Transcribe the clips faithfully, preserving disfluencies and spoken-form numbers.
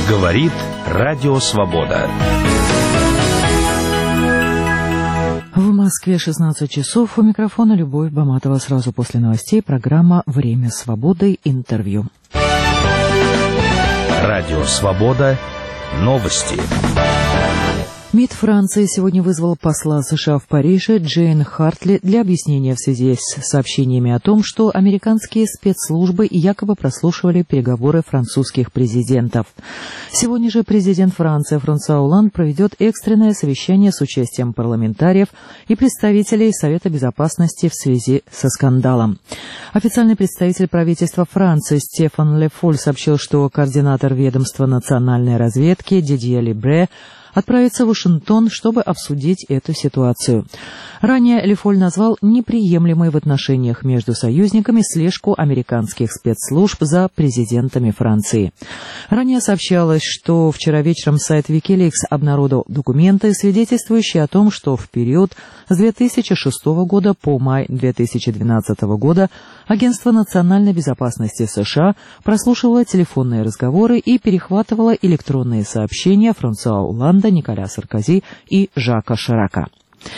Говорит Радио Свобода. В Москве шестнадцать часов. У микрофона Любовь Баматова. Сразу после новостей программа «Время свободы. Интервью». Радио Свобода. Новости. МИД Франции сегодня вызвал посла США в Париже Джейн Хартли для объяснения в связи с сообщениями о том, что американские спецслужбы якобы прослушивали переговоры французских президентов. Сегодня же президент Франции Франсуа Олланд проведет экстренное совещание с участием парламентариев и представителей Совета Безопасности в связи со скандалом. Официальный представитель правительства Франции Стефан Ле Фоль сообщил, что координатор ведомства национальной разведки Дидье Лебре отправится в Вашингтон, чтобы обсудить эту ситуацию. Ранее Ле Фоль назвал неприемлемой в отношениях между союзниками слежку американских спецслужб за президентами Франции. Ранее сообщалось, что вчера вечером сайт Wikileaks обнародовал документы, свидетельствующие о том, что в период с две тысячи шестого года по май две тысячи двенадцатого года Агентство национальной безопасности США прослушивало телефонные разговоры и перехватывало электронные сообщения Франсуа Олланда, Николя Саркози и Жака Ширака.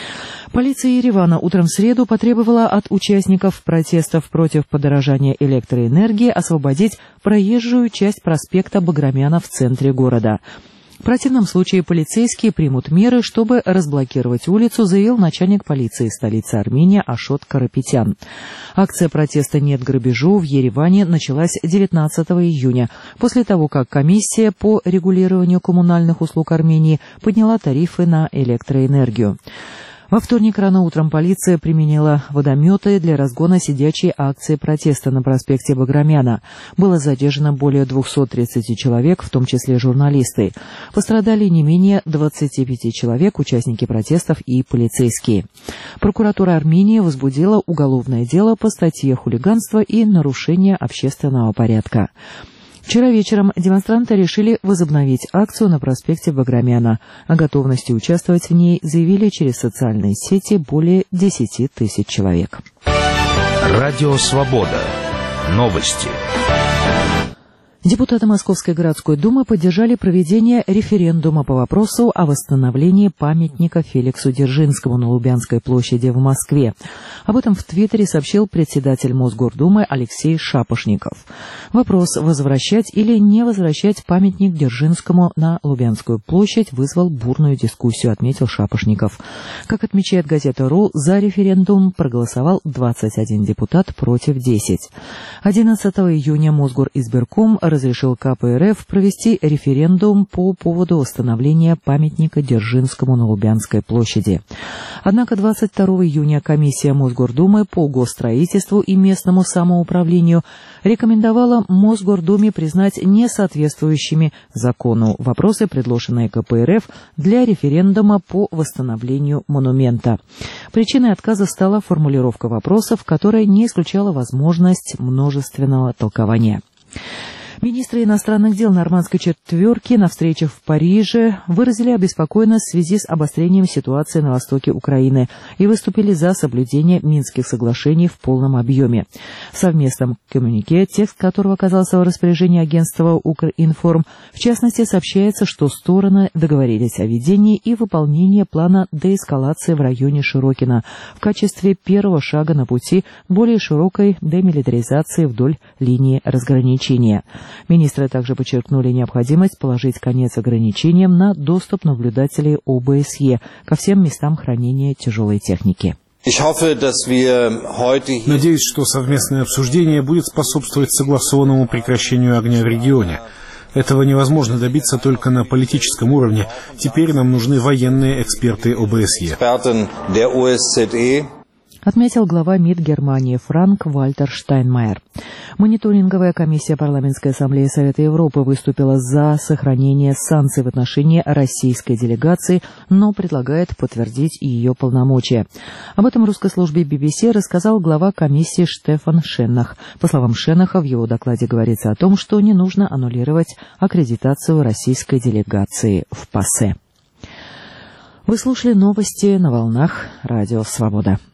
Полиция Еревана утром в среду потребовала от участников протестов против подорожания электроэнергии освободить проезжую часть проспекта Баграмяна в центре города. В противном случае полицейские примут меры, чтобы разблокировать улицу, заявил начальник полиции столицы Армении Ашот Карапетян. Акция протеста «Нет грабежу» в Ереване началась девятнадцатого июня, после того, как комиссия по регулированию коммунальных услуг Армении подняла тарифы на электроэнергию. Во вторник рано утром полиция применила водометы для разгона сидячей акции протеста на проспекте Баграмяна. Было задержано более двухсот тридцати человек, в том числе журналисты. Пострадали не менее двадцати пяти человек, участники протестов и полицейские. Прокуратура Армении возбудила уголовное дело по статье «Хулиганство и нарушение общественного порядка». Вчера вечером демонстранты решили возобновить акцию на проспекте Баграмяна. О готовности участвовать в ней заявили через социальные сети более десяти тысяч человек. Радио Свобода. Новости. Депутаты Московской городской думы поддержали проведение референдума по вопросу о восстановлении памятника Феликсу Дзержинскому на Лубянской площади в Москве. Об этом в Твиттере сообщил председатель Мосгордумы Алексей Шапошников. Вопрос, возвращать или не возвращать памятник Дзержинскому на Лубянскую площадь, вызвал бурную дискуссию, отметил Шапошников. Как отмечает газета РУ, за референдум проголосовал двадцать один депутат, против десять. одиннадцатого июня Мосгоризбирком разрешил КПРФ провести референдум по поводу восстановления памятника Дзержинскому на Лубянской площади. Однако двадцать второго июня комиссия Мосгордумы по госстроительству и местному самоуправлению рекомендовала Мосгордуме признать несоответствующими закону вопросы, предложенные КПРФ для референдума по восстановлению монумента. Причиной отказа стала формулировка вопросов, которая не исключала возможность множественного толкования. Министры иностранных дел нормандской четверки на встречах в Париже выразили обеспокоенность в связи с обострением ситуации на востоке Украины и выступили за соблюдение Минских соглашений в полном объеме. В совместном коммюнике, текст которого оказался в распоряжении агентства «Укринформ», в частности, сообщается, что стороны договорились о ведении и выполнении плана деэскалации в районе Широкино в качестве первого шага на пути к более широкой демилитаризации вдоль линии разграничения. Министры также подчеркнули необходимость положить конец ограничениям на доступ наблюдателей ОБСЕ ко всем местам хранения тяжелой техники. Надеюсь, что совместное обсуждение будет способствовать согласованному прекращению огня в регионе. Этого невозможно добиться только на политическом уровне. Теперь нам нужны военные эксперты ОБСЕ. Отметил глава МИД Германии Франк-Вальтер Штайнмайер. Мониторинговая комиссия Парламентской ассамблеи Совета Европы выступила за сохранение санкций в отношении российской делегации, но предлагает подтвердить ее полномочия. Об этом русской службе би би си рассказал глава комиссии Штефан Шеннах. По словам Шеннаха, в его докладе говорится о том, что не нужно аннулировать аккредитацию российской делегации в ПАСЕ. Вы слушали новости на волнах Радио Свобода.